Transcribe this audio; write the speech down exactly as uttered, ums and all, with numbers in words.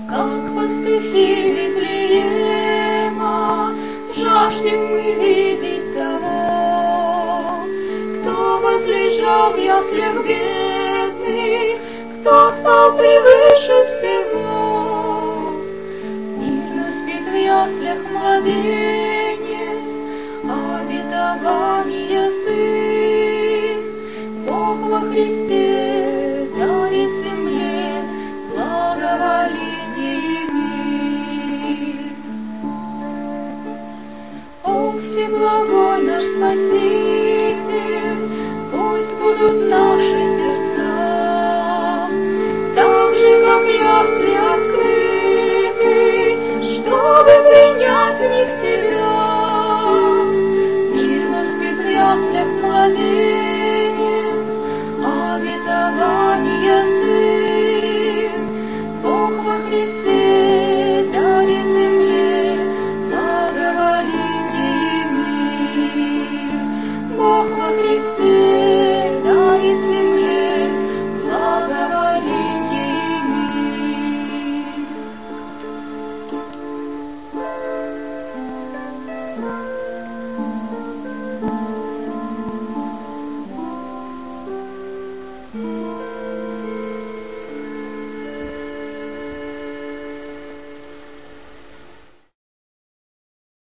как пастухи Вифлеема, жаждем мы видеть того, кто возлежал в яслях бедных, кто стал превыше всего. Мирно спит в яслях младенец, обетование сын. Бог во Христе дарит земле благоволение и мир. О, всеблагой наш Спаситель,